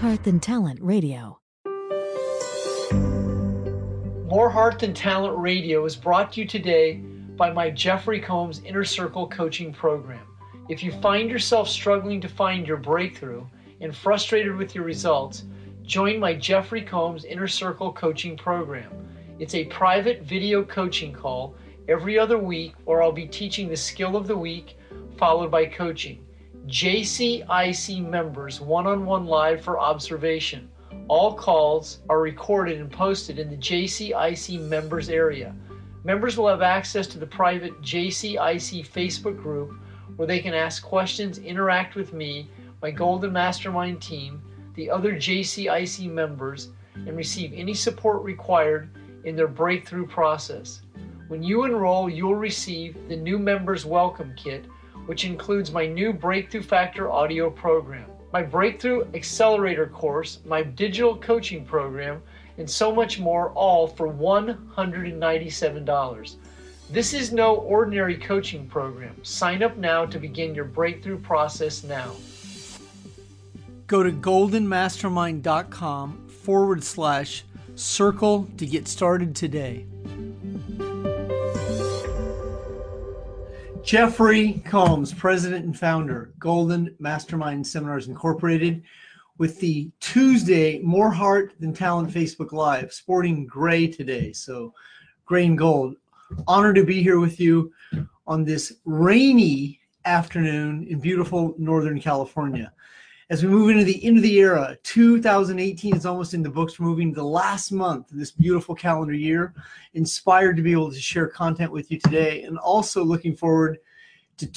Heart Than Talent Radio. More Heart Than Talent Radio is brought to you today by my Jeffrey Combs Inner Circle Coaching Program. If you find yourself struggling to find your breakthrough and frustrated with your results, join my Jeffrey Combs Inner Circle Coaching Program. It's a private video coaching call every other week where I'll be teaching the skill of the week, followed by coaching. JCIC members one-on-one live for observation. All calls are recorded and posted in the JCIC members area. Members will have access to the private JCIC Facebook group where they can ask questions, interact with me, my Golden Mastermind team, the other JCIC members, and receive any support required in their breakthrough process. When you enroll, you'll receive the new members welcome kit, which includes my new Breakthrough Factor audio program, my Breakthrough Accelerator course, my digital coaching program, and so much more, all for $197. This is no ordinary coaching program. Sign up now to begin your breakthrough process now. Go to goldenmastermind.com/circle to get started today. Jeffrey Combs, president and founder, Golden Mastermind Seminars Incorporated, with the Tuesday More Heart Than Talent Facebook Live, sporting gray today, so gray and gold. Honored to be here with you on this rainy afternoon in beautiful Northern California. As we move into the end of the era, 2018 is almost in the books. We're moving to the last month of this beautiful calendar year. Inspired to be able to share content with you today, and also looking forward to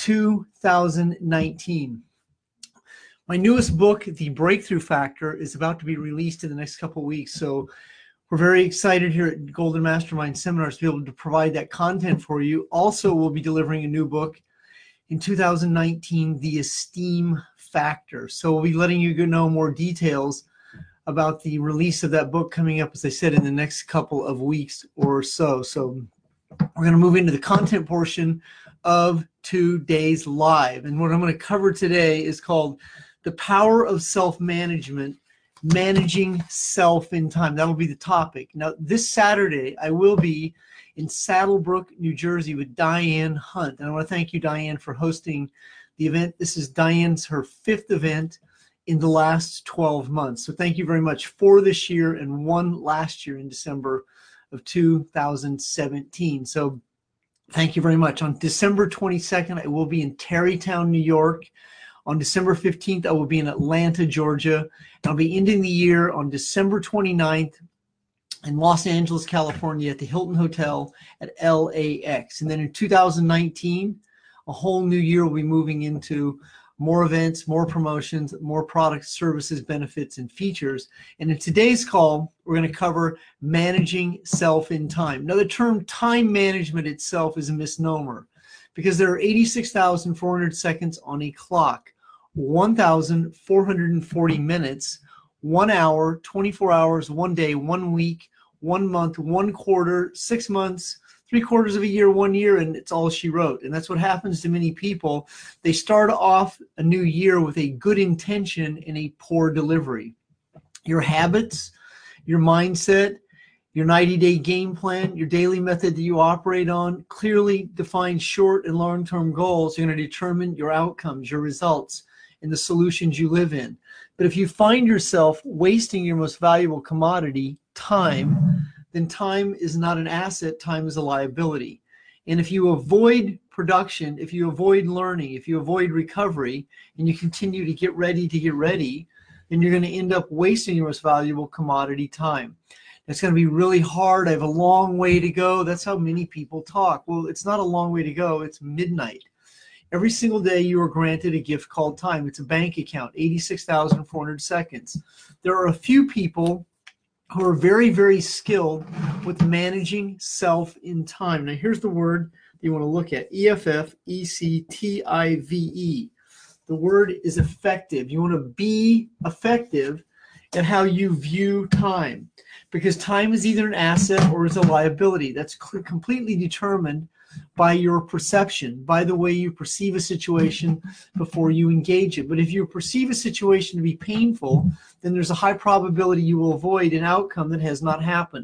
2019. My newest book, The Breakthrough Factor, is about to be released in the next couple of weeks. So we're very excited here at Golden Mastermind Seminars to be able to provide that content for you. Also, we'll be delivering a new book in 2019, The Esteem Factor. So we'll be letting you know more details about the release of that book coming up, as I said, in the next couple of weeks or so. So we're going to move into the content portion of today's live. And what I'm going to cover today is called The Power of Self-Management, Managing Self in Time. That will be the topic. Now, this Saturday, I will be in Saddlebrook, New Jersey with Diane Hunt. And I want to thank you, Diane, for hosting the event. This is Diane's, her 5th event in the last 12 months. So thank you very much for this year and one last year in December of 2017. So thank you very much. On December 22nd, I will be in Tarrytown, New York. On December 15th, I will be in Atlanta, Georgia. And I'll be ending the year on December 29th in Los Angeles, California at the Hilton Hotel at LAX. And then in 2019, a whole new year, we'll be moving into more events, more promotions, more products, services, benefits, and features. And in today's call, we're going to cover managing self in time. Now, the term time management itself is a misnomer because there are 86,400 seconds on a clock, 1,440 minutes, 1 hour, 24 hours, 1 day, 1 week, 1 month, 1 quarter, 6 months, 3/4 of a year, 1 year, and it's all she wrote. And that's what happens to many people. They start off a new year with a good intention and a poor delivery. Your habits, your mindset, your 90-day game plan, your daily method that you operate on clearly defines short and long-term goals. You're going to determine your outcomes, your results, and the solutions you live in. But if you find yourself wasting your most valuable commodity, time, then time is not an asset, time is a liability. And if you avoid production, if you avoid learning, if you avoid recovery, and you continue to get ready, then you're going to end up wasting your most valuable commodity, time. It's going to be really hard. I have a long way to go. That's how many people talk. Well, it's not a long way to go. It's midnight. Every single day you are granted a gift called time. It's a bank account, 86,400 seconds. There are a few people who are very, very skilled with managing self in time. Now, here's the word you want to look at, EFFECTIVE. The word is effective. You want to be effective at how you view time, because time is either an asset or is a liability. That's completely determined by your perception, by the way you perceive a situation before you engage it. But if you perceive a situation to be painful, then there's a high probability you will avoid an outcome that has not happened.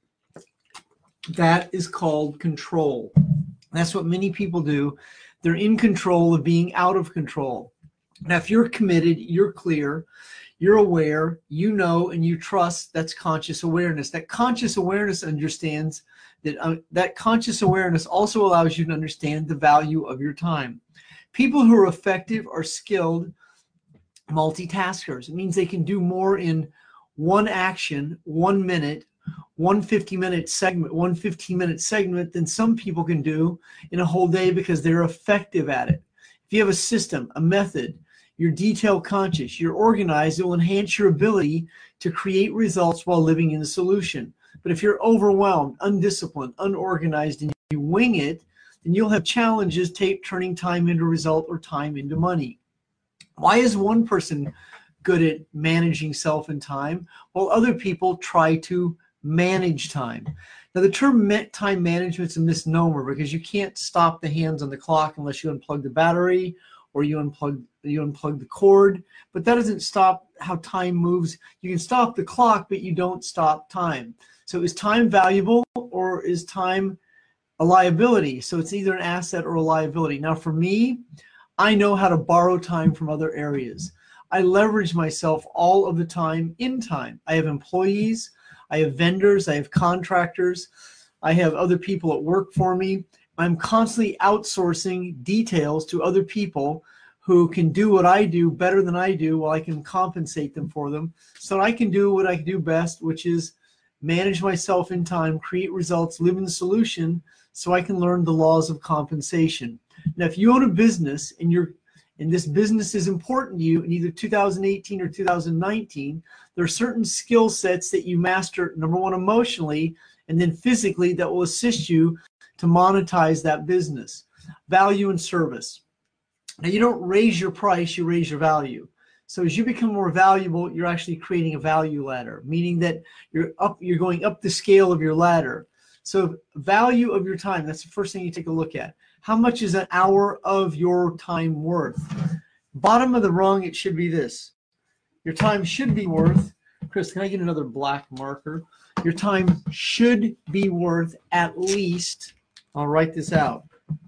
That is called control. That's what many people do. They're in control of being out of control. Now, if you're committed, you're clear, you're aware, you know, and you trust, that's conscious awareness. That conscious awareness understands that that conscious awareness also allows you to understand the value of your time. People who are effective are skilled multitaskers. It means they can do more in one action, 1 minute, one 15-minute segment, one 15-minute segment than some people can do in a whole day because they're effective at it. If you have a system, a method, you're detail conscious, you're organized, it will enhance your ability to create results while living in the solution. But if you're overwhelmed, undisciplined, unorganized, and you wing it, then you'll have challenges turning time into result or time into money. Why is one person good at managing self and time while other people try to manage time? Now, the term time management is a misnomer because you can't stop the hands on the clock unless you unplug the battery or you unplug the cord, but that doesn't stop how time moves. You can stop the clock, but you don't stop time. So is time valuable or is time a liability? So it's either an asset or a liability. Now, for me, I know how to borrow time from other areas. I leverage myself all of the time in time. I have employees, I have vendors, I have contractors, I have other people that work for me. I'm constantly outsourcing details to other people who can do what I do better than I do while I can compensate them for them so that I can do what I do best, which is manage myself in time, create results, live in the solution so I can learn the laws of compensation. Now, if you own a business and this business is important to you in either 2018 or 2019, there are certain skill sets that you master, number one, emotionally, and then physically that will assist you to monetize that business. Value and service. Now, you don't raise your price, you raise your value. So as you become more valuable, you're actually creating a value ladder, meaning that you're going up the scale of your ladder. So value of your time, that's the first thing you take a look at. How much is an hour of your time worth? Bottom of the rung, it should be this. Your time should be worth, Chris, can I get another black marker? Your time should be worth at least, I'll write this out,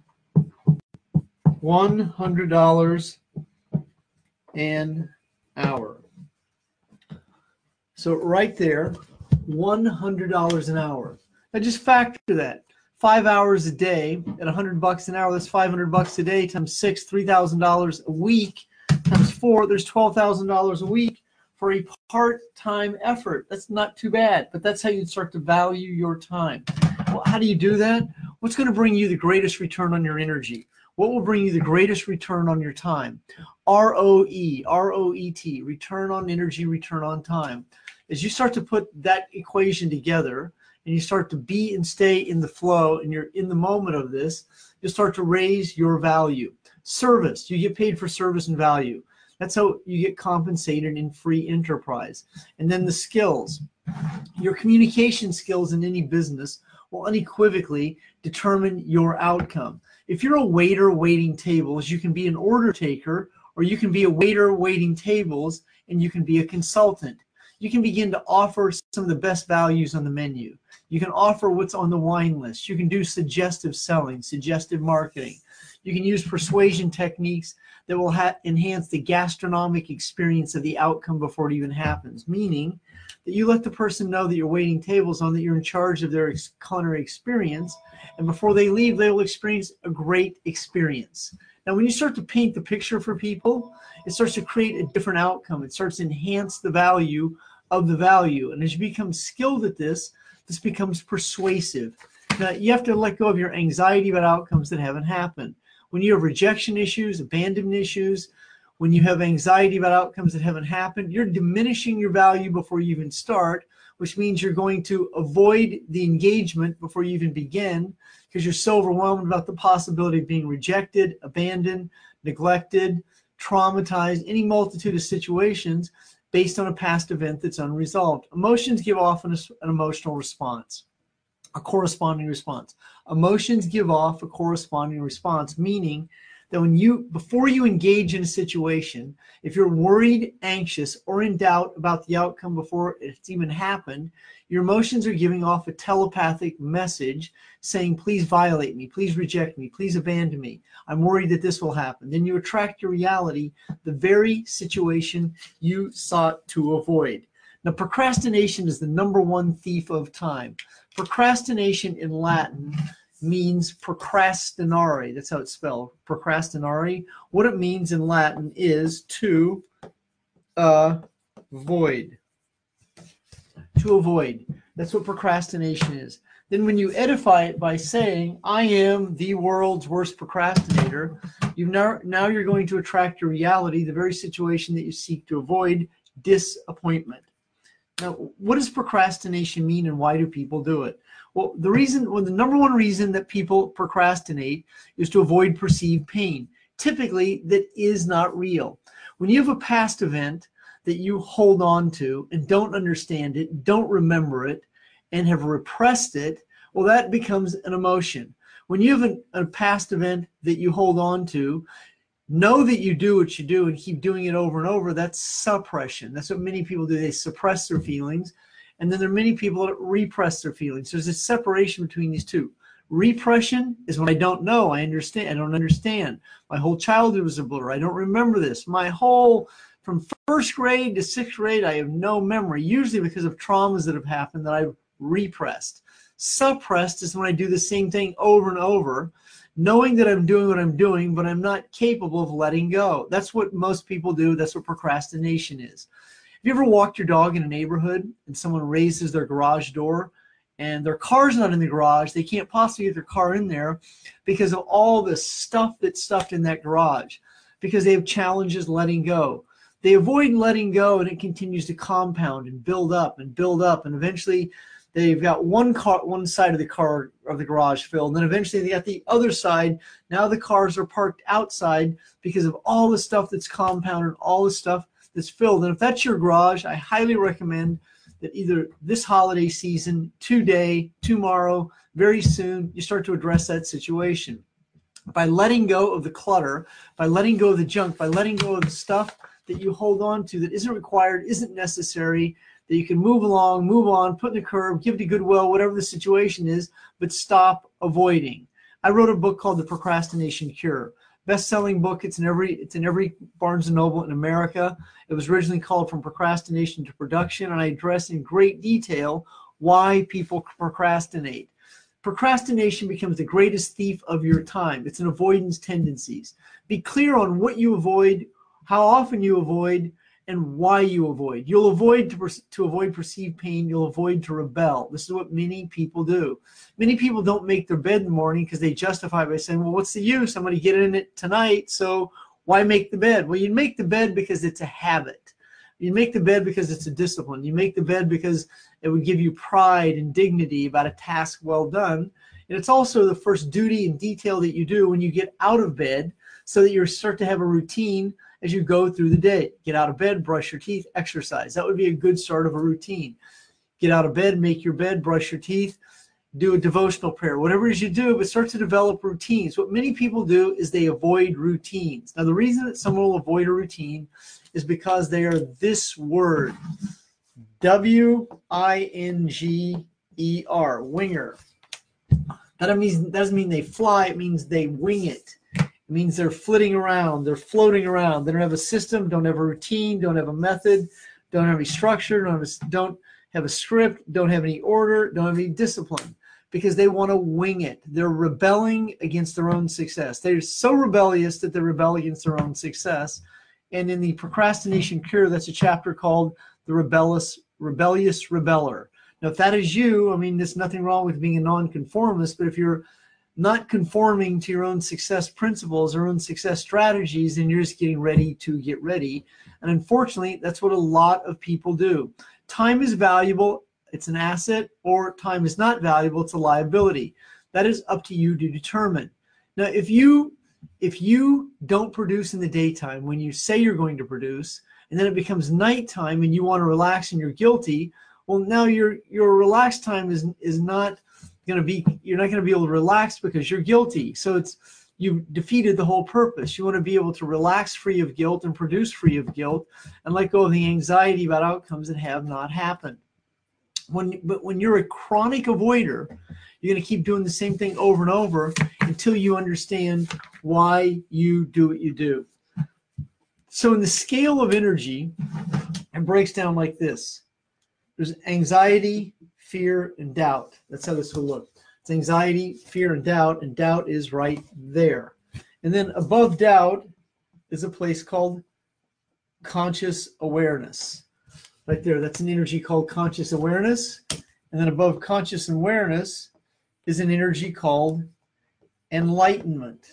$100 an hour. So right there, $100 an hour. Now just factor that. 5 hours a day at $100 an hour, that's $500 a day times 6, $3,000 a week times 4, there's $12,000 a week for a part-time effort. That's not too bad, but that's how you start to value your time. Well, how do you do that? What's going to bring you the greatest return on your energy? What will bring you the greatest return on your time? ROE, R-O-E-T, return on energy, return on time. As you start to put that equation together, and you start to be and stay in the flow and you're in the moment of this, you'll start to raise your value. Service, you get paid for service and value. That's how you get compensated in free enterprise. And then the skills. Your communication skills in any business will unequivocally determine your outcome. If you're a waiter waiting tables, you can be an order taker, or you can be a waiter waiting tables, and you can be a consultant. You can begin to offer some of the best values on the menu. You can offer what's on the wine list. You can do suggestive selling, suggestive marketing. You can use persuasion techniques that will enhance the gastronomic experience of the outcome before it even happens, meaning that you let the person know that you're waiting tables on, that you're in charge of their culinary experience, and before they leave, they will experience a great experience. Now, when you start to paint the picture for people, it starts to create a different outcome. It starts to enhance the value of the value. And as you become skilled at this, this becomes persuasive. Now, you have to let go of your anxiety about outcomes that haven't happened. When you have rejection issues, abandonment issues, when you have anxiety about outcomes that haven't happened, you're diminishing your value before you even start, which means you're going to avoid the engagement before you even begin because you're so overwhelmed about the possibility of being rejected, abandoned, neglected, traumatized, any multitude of situations based on a past event that's unresolved. Emotions give off an emotional response, a corresponding response. Emotions give off a corresponding response, meaning that before you engage in a situation, if you're worried, anxious, or in doubt about the outcome before it's even happened, your emotions are giving off a telepathic message saying, please violate me, please reject me, please abandon me. I'm worried that this will happen. Then you attract your reality, the very situation you sought to avoid. Now, procrastination is the #1 thief of time. Procrastination in Latin means procrastinare. That's how it's spelled, procrastinare. What it means in Latin is to avoid. To avoid. That's what procrastination is. Then when you edify it by saying, I am the world's worst procrastinator, now you're going to attract your reality, the very situation that you seek to avoid, disappointment. Now, what does procrastination mean and why do people do it? Well, the #1 reason that people procrastinate is to avoid perceived pain, typically that is not real. When you have a past event that you hold on to and don't understand it, don't remember it, and have repressed it, well, that becomes an emotion. When you have a past event that you hold on to, know that you do what you do and keep doing it over and over, that's suppression. That's what many people do. They suppress their feelings. And then there are many people that repress their feelings. There's a separation between these two. Repression is when I don't know, I don't understand. My whole childhood was a blur. I don't remember this. From 1st grade to 6th grade, I have no memory, usually because of traumas that have happened that I've repressed. Suppressed is when I do the same thing over and over, knowing that I'm doing what I'm doing, but I'm not capable of letting go. That's what most people do. That's what procrastination is. Have you ever walked your dog in a neighborhood and someone raises their garage door and their car's not in the garage? They can't possibly get their car in there because of all the stuff that's stuffed in that garage, because they have challenges letting go. They avoid letting go, and it continues to compound and build up and build up, and eventually they've got one side of the garage filled, and then eventually they got the other side. Now the cars are parked outside because of all the stuff that's compounded, all the stuff that's filled. And if that's your garage, I highly recommend that either this holiday season, today, tomorrow, very soon, you start to address that situation. By letting go of the clutter, by letting go of the junk, by letting go of the stuff that you hold on to that isn't required, isn't necessary, that you can move along, move on, put in the curb, give to Goodwill, whatever the situation is, but stop avoiding. I wrote a book called The Procrastination Cure. Best-selling book. It's in every Barnes & Noble in America. It was originally called From Procrastination to Production, and I address in great detail why people procrastinate. Procrastination becomes the greatest thief of your time. It's an avoidance tendencies. Be clear on what you avoid, how often you avoid, and why you avoid. You'll avoid to avoid perceived pain. You'll avoid to rebel. This is what many people do. Many people don't make their bed in the morning because they justify by saying, well, what's the use? I'm going to get in it tonight, so why make the bed? Well, you make the bed because it's a habit. You make the bed because it's a discipline. You make the bed because it would give you pride and dignity about a task well done. And it's also the first duty and detail that you do when you get out of bed, so that you start to have a routine as you go through the day. Get out of bed, brush your teeth, exercise. That would be a good start of a routine. Get out of bed, make your bed, brush your teeth, do a devotional prayer, whatever it is you do, but start to develop routines. What many people do is they avoid routines. Now, the reason that someone will avoid a routine is because they are this word, W-I-N-G-E-R, winger. That doesn't mean they fly, it means they wing it. It means they're flitting around, they're floating around. They don't have a system, don't have a routine, don't have a method, don't have any structure, don't have a script, don't have any order, don't have any discipline, because they want to wing it. They're rebelling against their own success. They're so rebellious that they rebel against their own success. And in the Procrastination Cure, that's a chapter called The Rebellious Rebeller. Now, if that is you, I mean, there's nothing wrong with being a nonconformist, but if you're not conforming to your own success principles or own success strategies, then you're just getting ready to get ready. And unfortunately, that's what a lot of people do. Time is valuable, it's an asset, or time is not valuable, it's a liability. That is up to you to determine. Now, if you don't produce in the daytime when you say you're going to produce, and then it becomes nighttime and you want to relax and you're guilty, well, now your relaxed time is not you're not going to be able to relax because you're guilty. So you've defeated the whole purpose. You want to be able to relax free of guilt and produce free of guilt and let go of the anxiety about outcomes that have not happened. But when you're a chronic avoider, you're going to keep doing the same thing over and over until you understand why you do what you do. So in the scale of energy, it breaks down like this. There's anxiety, fear, and doubt. That's how this will look. It's anxiety, fear, and doubt is right there. And then above doubt is a place called conscious awareness. Right there, that's an energy called conscious awareness. And then above conscious awareness is an energy called enlightenment.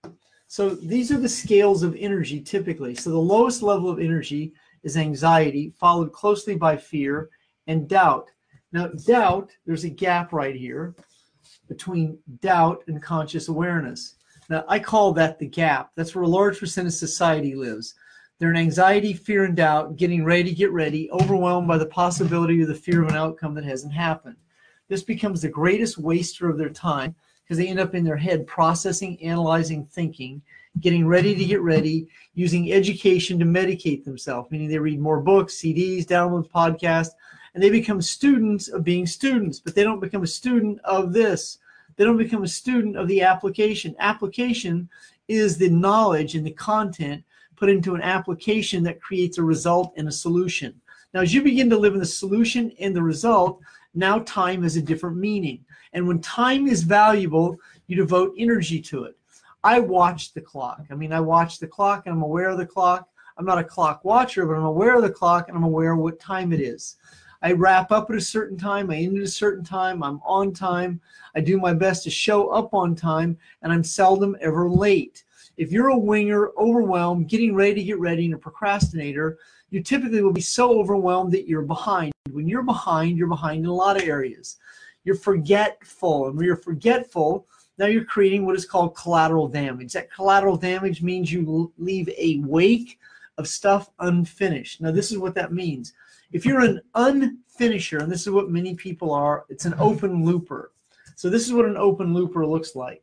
So these are the scales of energy typically. So the lowest level of energy is anxiety, followed closely by fear and doubt. Now doubt, there's a gap right here between doubt and conscious awareness. Now I call that the gap. That's where a large percent of society lives. They're in anxiety, fear, and doubt, getting ready to get ready, overwhelmed by the possibility or the fear of an outcome that hasn't happened. This becomes the greatest waster of their time because they end up in their head processing, analyzing, thinking, getting ready to get ready, using education to medicate themselves, meaning they read more books, CDs, downloads, podcasts, and they become students of being students, but they don't become a student of this. They don't become a student of the application. Application is the knowledge and the content put into an application that creates a result and a solution. Now, as you begin to live in the solution and the result, now time has a different meaning. And when time is valuable, you devote energy to it. I watch the clock. I watch the clock and I'm aware of the clock. I'm not a clock watcher, but I'm aware of the clock and I'm aware of what time it is. I wrap up at a certain time. I end at a certain time. I'm on time. I do my best to show up on time, and I'm seldom ever late. If you're a winger, overwhelmed, getting ready to get ready, and a procrastinator, you typically will be so overwhelmed that you're behind. When you're behind in a lot of areas. You're forgetful. And when you're forgetful, now you're creating what is called collateral damage. That collateral damage means you leave a wake of stuff unfinished. Now, this is what that means. If you're an unfinisher, and this is what many people are, it's an open looper. So this is what an open looper looks like.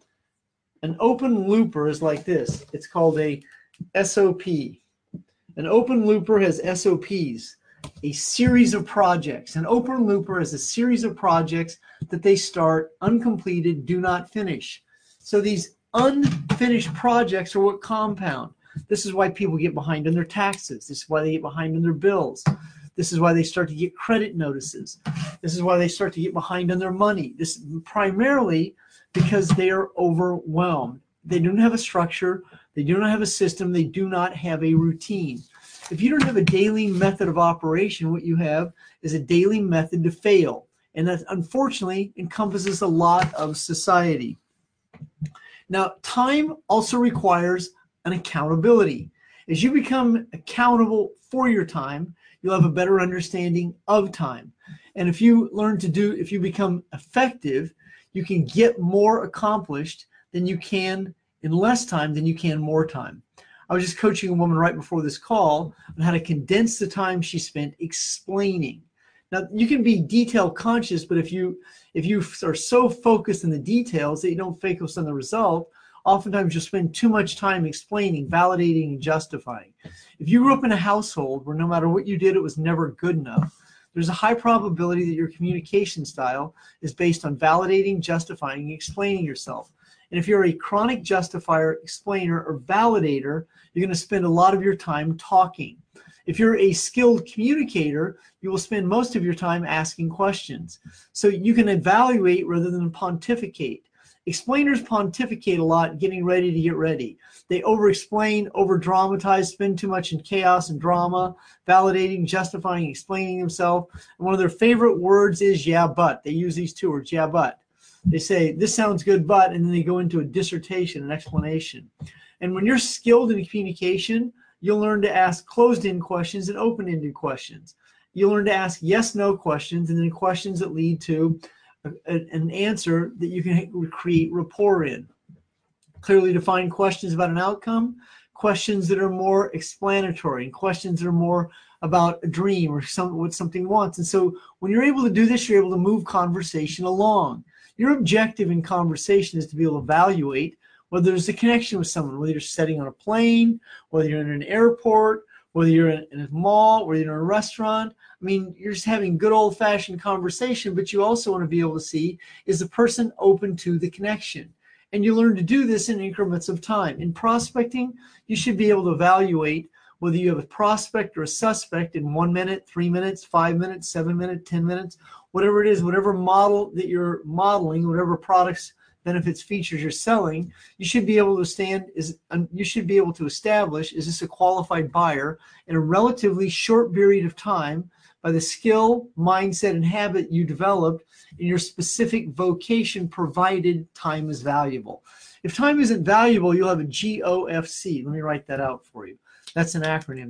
An open looper is like this. It's called a SOP. An open looper has SOPs, a series of projects. An open looper is a series of projects that they start uncompleted, do not finish. So these unfinished projects are what compound. This is why people get behind on their taxes. This is why they get behind on their bills. This is why they start to get credit notices. This is why they start to get behind on their money. This is primarily because they are overwhelmed. They don't have a structure. They do not have a system. They do not have a routine. If you don't have a daily method of operation, what you have is a daily method to fail. And that unfortunately encompasses a lot of society. Now, time also requires an accountability. As you become accountable for your time, you'll have a better understanding of time. And if you become effective, you can get more accomplished than you can in less time than you can more time. I was just coaching a woman right before this call on how to condense the time she spent explaining. Now, you can be detail conscious, but if you are so focused on the details that you don't focus on the result, oftentimes you'll spend too much time explaining, validating, and justifying. If you grew up in a household where no matter what you did, it was never good enough, there's a high probability that your communication style is based on validating, justifying, and explaining yourself. And if you're a chronic justifier, explainer, or validator, you're going to spend a lot of your time talking. If you're a skilled communicator, you will spend most of your time asking questions. So you can evaluate rather than pontificate. Explainers pontificate a lot, getting ready to get ready. They over-explain, over-dramatize, spend too much in chaos and drama, validating, justifying, explaining themselves. And one of their favorite words is, yeah, but. They use these two words, yeah, but. They say, this sounds good, but, and then they go into a dissertation, an explanation. And when you're skilled in communication, you'll learn to ask closed-end questions and open-ended questions. You'll learn to ask yes-no questions and then questions that lead to an answer that you can create rapport in. Clearly defined questions about an outcome, questions that are more explanatory, and questions that are more about a dream or what something wants. And so when you're able to do this, you're able to move conversation along. Your objective in conversation is to be able to evaluate whether there's a connection with someone, whether you're sitting on a plane, whether you're in an airport, whether you're in a mall, whether you're in a restaurant. I mean, you're just having good old-fashioned conversation, but you also want to be able to see, is the person open to the connection? And you learn to do this in increments of time. In prospecting, you should be able to evaluate whether you have a prospect or a suspect in 1 minute, 3 minutes, 5 minutes, 7 minutes, 10 minutes, whatever it is, whatever model that you're modeling, whatever products, benefits, features you're selling, you should be able to establish, is this a qualified buyer in a relatively short period of time by the skill, mindset, and habit you developed in your specific vocation, provided time is valuable. If time isn't valuable, you'll have a GOFC. Let me write that out for you. That's an acronym,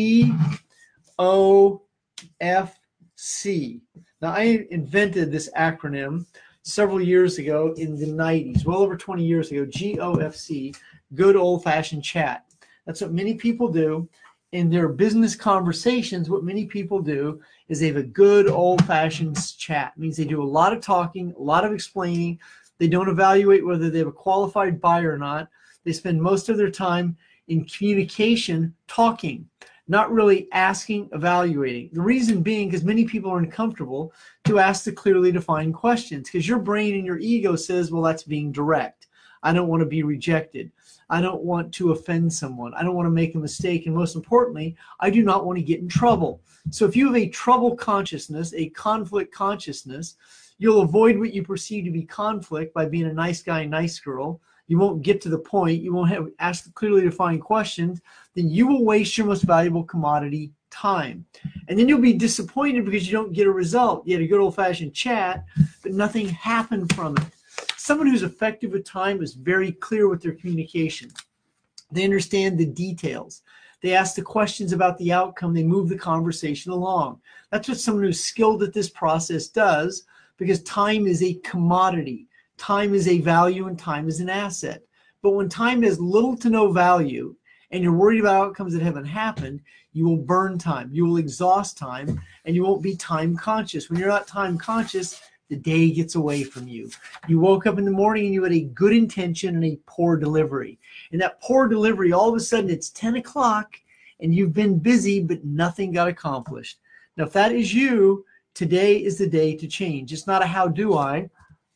GOFC. Now, I invented this acronym several years ago in the 90s, well over 20 years ago. GOFC, good old-fashioned chat. That's what many people do in their business conversations. What many people do is they have a good old-fashioned chat. It means they do a lot of talking, a lot of explaining. They don't evaluate whether they have a qualified buyer or not. They spend most of their time in communication talking, not really asking, evaluating. The reason being because many people are uncomfortable to ask the clearly defined questions, because your brain and your ego says, well, that's being direct. I don't want to be rejected. I don't want to offend someone. I don't want to make a mistake. And most importantly, I do not want to get in trouble. So if you have a trouble consciousness, a conflict consciousness, you'll avoid what you perceive to be conflict by being a nice guy, nice girl. You won't get to the point. You won't ask the clearly defined questions. Then you will waste your most valuable commodity, time. And then you'll be disappointed because you don't get a result. You had a good old-fashioned chat, but nothing happened from it. Someone who's effective with time is very clear with their communication. They understand the details. They ask the questions about the outcome. They move the conversation along. That's what someone who's skilled at this process does, because time is a commodity. Time is a value and time is an asset. But when time has little to no value and you're worried about outcomes that haven't happened, you will burn time, you will exhaust time, and you won't be time conscious. When you're not time conscious, the day gets away from you. You woke up in the morning and you had a good intention and a poor delivery. And that poor delivery, all of a sudden it's 10 o'clock and you've been busy, but nothing got accomplished. Now, if that is you, today is the day to change. It's not a how do I.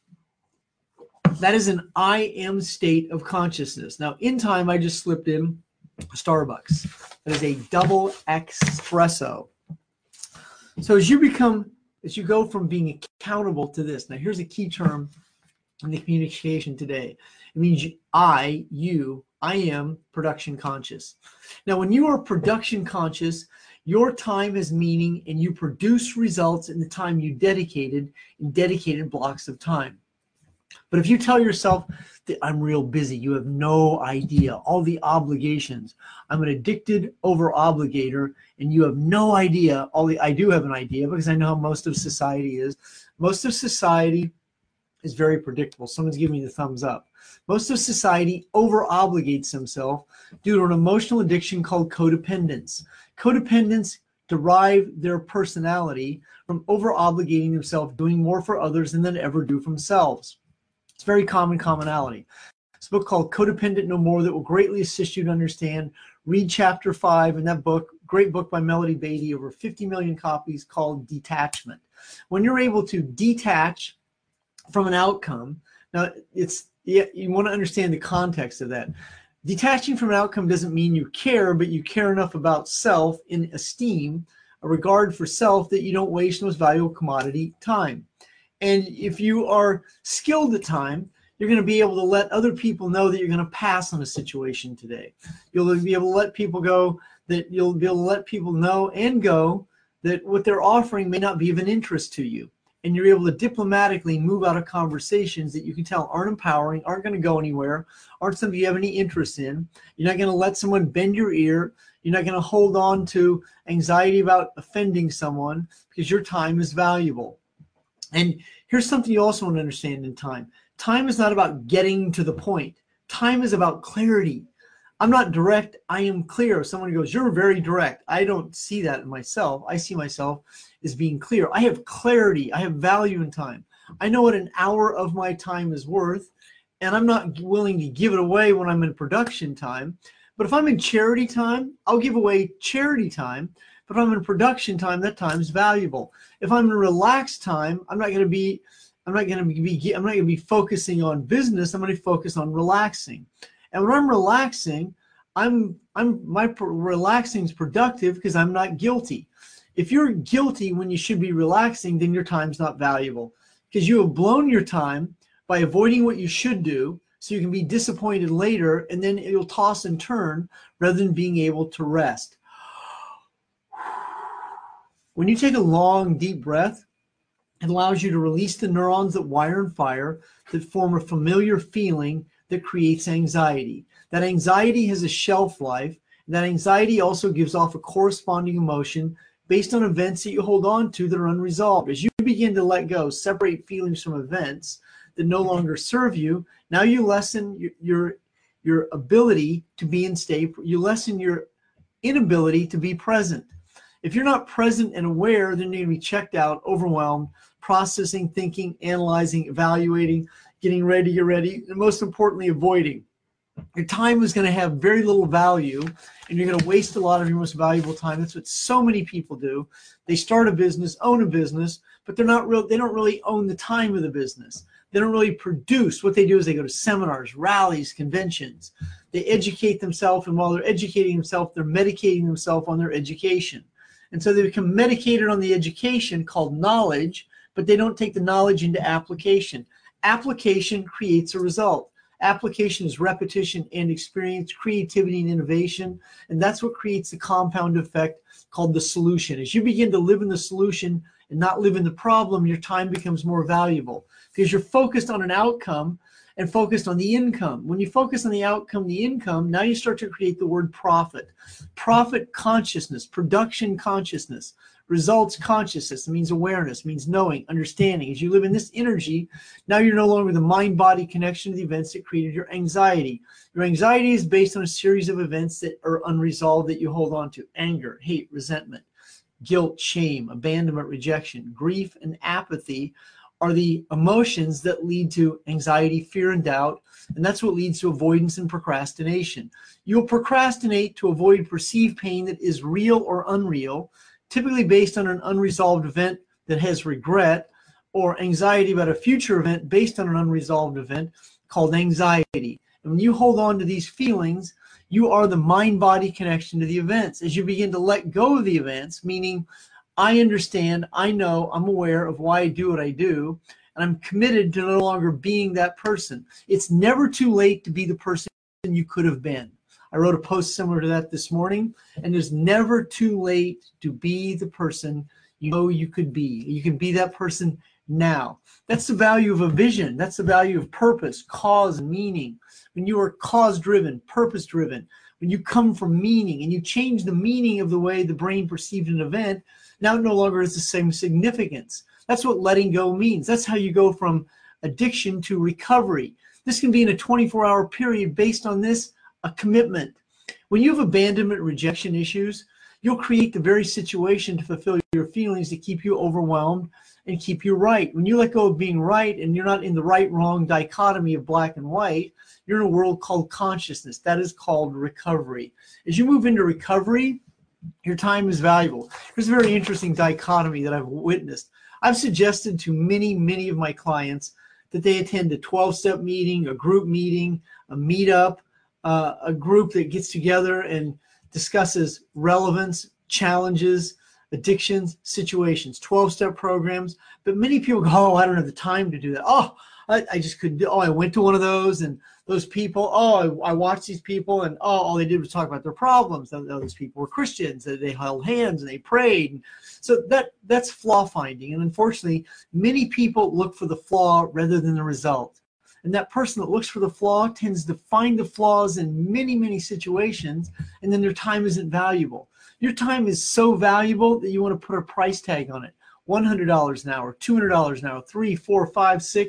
That is an I am state of consciousness. Now, in time, I just slipped in Starbucks. That is a double espresso. So as you go from being accountable to this, now here's a key term in the communication today. It means I am production conscious. Now, when you are production conscious, your time has meaning and you produce results in the time you dedicated in dedicated blocks of time. But if you tell yourself that I'm real busy, you have no idea, all the obligations. I'm an addicted over-obligator, and you have no idea. I do have an idea because I know how most of society is. Most of society is very predictable. Someone's giving me the thumbs up. Most of society over-obligates themselves due to an emotional addiction called codependence. Codependents derive their personality from over-obligating themselves, doing more for others than they'd ever do for themselves. It's very common commonality. It's a book called Codependent No More that will greatly assist you to understand. Read chapter 5 in that book, great book by Melody Beattie, over 50 million copies, called Detachment. When you're able to detach from an outcome, now you want to understand the context of that. Detaching from an outcome doesn't mean you care, but you care enough about self in esteem, a regard for self, that you don't waste the most valuable commodity, time. And if you are skilled at time, you're going to be able to let other people know that you're going to pass on a situation today. You'll be able to let people go, that you'll be able to let people know and go that what they're offering may not be of an interest to you. And you're able to diplomatically move out of conversations that you can tell aren't empowering, aren't going to go anywhere, aren't something you have any interest in. You're not going to let someone bend your ear. You're not going to hold on to anxiety about offending someone, because your time is valuable. And here's something you also want to understand in time. Time is not about getting to the point. Time is about clarity. I'm not direct, I am clear. Someone goes, you're very direct. I don't see that in myself. I see myself as being clear. I have clarity. I have value in time. I know what an hour of my time is worth, and I'm not willing to give it away when I'm in production time. But if I'm in charity time, I'll give away charity time. But if I'm in production time, that time's valuable. If I'm in relaxed time, I'm not going to be focusing on business. I'm going to focus on relaxing. And when I'm relaxing, relaxing is productive because I'm not guilty. If you're guilty when you should be relaxing, then your time's not valuable because you have blown your time by avoiding what you should do, so you can be disappointed later, and then it'll toss and turn rather than being able to rest. When you take a long, deep breath, it allows you to release the neurons that wire and fire that form a familiar feeling that creates anxiety. That anxiety has a shelf life. And that anxiety also gives off a corresponding emotion based on events that you hold on to that are unresolved. As you begin to let go, separate feelings from events that no longer serve you, now you lessen your ability to be in state. You lessen your inability to be present. If you're not present and aware, then you're going to be checked out, overwhelmed, processing, thinking, analyzing, evaluating, getting ready to get ready, and most importantly, avoiding. Your time is going to have very little value, and you're going to waste a lot of your most valuable time. That's what so many people do. They start a business, own a business, but they don't really own the time of the business. They don't really produce. What they do is they go to seminars, rallies, conventions. They educate themselves, and while they're educating themselves, they're medicating themselves on their education. And so they become medicated on the education called knowledge, but they don't take the knowledge into application. Application creates a result. Application is repetition and experience, creativity and innovation, and that's what creates the compound effect called the solution. As you begin to live in the solution and not live in the problem, your time becomes more valuable because you're focused on an outcome and focused on the income. When you focus on the outcome, the income, now you start to create the word profit. Profit consciousness, production consciousness, results consciousness. It means awareness, it means knowing, understanding. As you live in this energy, now you're no longer the mind-body connection to the events that created your anxiety. Your anxiety is based on a series of events that are unresolved that you hold on to. Anger, hate, resentment, guilt, shame, abandonment, rejection, grief, and apathy are the emotions that lead to anxiety, fear, and doubt, and that's what leads to avoidance and procrastination. You'll procrastinate to avoid perceived pain that is real or unreal, typically based on an unresolved event that has regret, or anxiety about a future event based on an unresolved event called anxiety. And when you hold on to these feelings, you are the mind-body connection to the events. As you begin to let go of the events, meaning I understand, I know, I'm aware of why I do what I do, and I'm committed to no longer being that person. It's never too late to be the person you could have been. I wrote a post similar to that this morning, and it's never too late to be the person you know you could be. You can be that person now. That's the value of a vision. That's the value of purpose, cause, meaning. When you are cause-driven, purpose-driven, when you come from meaning and you change the meaning of the way the brain perceived an event, now it no longer has the same significance. That's what letting go means. That's how you go from addiction to recovery. This can be in a 24-hour period based on this, a commitment. When you have abandonment, rejection issues, you'll create the very situation to fulfill your feelings to keep you overwhelmed and keep you right. When you let go of being right and you're not in the right-wrong dichotomy of black and white, you're in a world called consciousness. That is called recovery. As you move into recovery, your time is valuable. There's a very interesting dichotomy that I've witnessed. I've suggested to many of my clients that they attend a 12-step meeting, a group meeting, a meetup, a group that gets together and discusses relevance, challenges, addictions, situations, 12-step programs. But many people go, oh, I don't have the time to do that. Oh, I just couldn't do. Oh, I went to one of those, and those people, oh, I watched these people, and oh, all they did was talk about their problems. Those people were Christians. They held hands and they prayed. So that's flaw finding. And unfortunately, many people look for the flaw rather than the result. And that person that looks for the flaw tends to find the flaws in many situations, and then their time isn't valuable. Your time is so valuable that you want to put a price tag on it. $100 an hour, $200 an hour, $3, $4, $5, $6,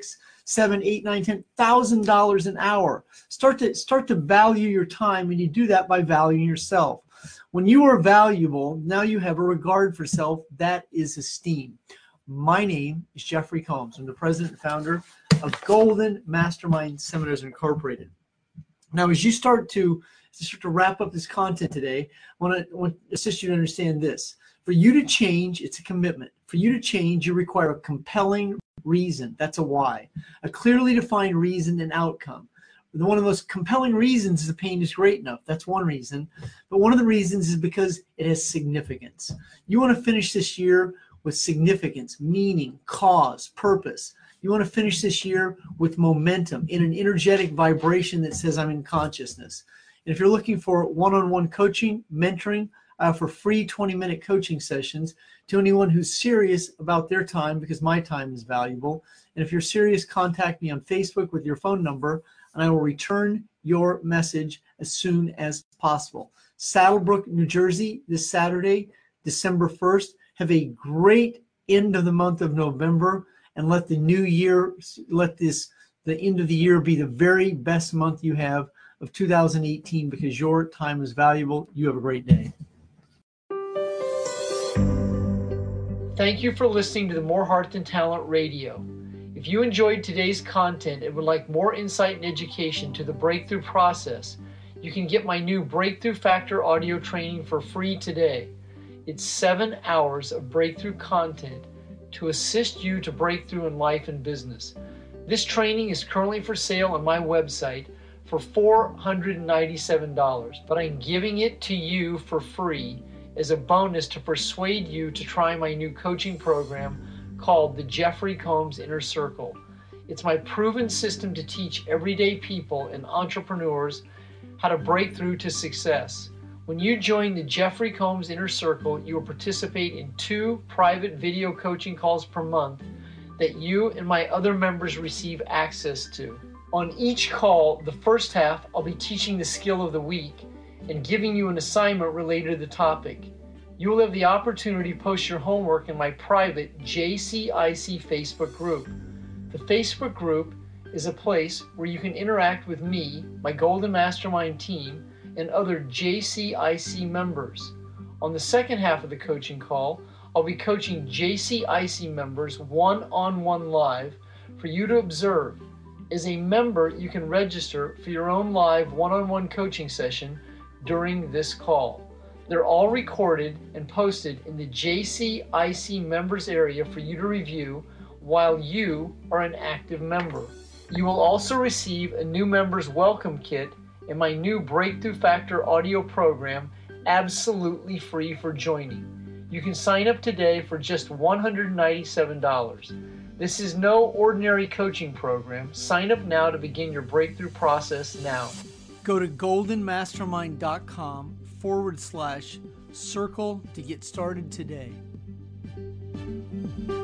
$7, $8, $9, $10,000 an hour. Start to value your time, and you do that by valuing yourself. When you are valuable, now you have a regard for self. That is esteem. My name is Jeffrey Combs. I'm the president and founder of Golden Mastermind Seminars Incorporated. Now, as you start to wrap up this content today, I want to assist you to understand this. For you to change, it's a commitment. For you to change, you require a compelling reason. That's a why. A clearly defined reason and outcome. One of the most compelling reasons is the pain is great enough. That's one reason. But one of the reasons is because it has significance. You want to finish this year with significance, meaning, cause, purpose. You want to finish this year with momentum, in an energetic vibration that says, I'm in consciousness. And if you're looking for one-on-one coaching, mentoring, for free 20-minute coaching sessions to anyone who's serious about their time, because my time is valuable. And if you're serious, contact me on Facebook with your phone number, and I will return your message as soon as possible. Saddlebrook, New Jersey, this Saturday, December 1st. Have a great end of the month of November, and let the new year, the end of the year be the very best month you have of 2018, because your time is valuable. You have a great day. Thank you for listening to the More Heart Than Talent Radio. If you enjoyed today's content and would like more insight and education to the breakthrough process, you can get my new Breakthrough Factor audio training for free today. It's 7 hours of breakthrough content to assist you to break through in life and business. This training is currently for sale on my website for $497, but I'm giving it to you for free as a bonus to persuade you to try my new coaching program called the Jeffrey Combs Inner Circle. It's my proven system to teach everyday people and entrepreneurs how to break through to success. When you join the Jeffrey Combs Inner Circle, you will participate in 2 private video coaching calls per month that you and my other members receive access to. On each call, the first half, I'll be teaching the skill of the week and giving you an assignment related to the topic. You will have the opportunity to post your homework in my private JCIC Facebook group. The Facebook group is a place where you can interact with me, my Golden Mastermind team, and other JCIC members. On the second half of the coaching call, I'll be coaching JCIC members one-on-one live for you to observe. As a member, you can register for your own live one-on-one coaching session during this call. They're all recorded and posted in the JCIC members area for you to review while you are an active member. You will also receive a new member's welcome kit and my new Breakthrough Factor audio program absolutely free for joining. You can sign up today for just $197. This is no ordinary coaching program. Sign up now to begin your breakthrough process now. Go to goldenmastermind.com/circle to get started today.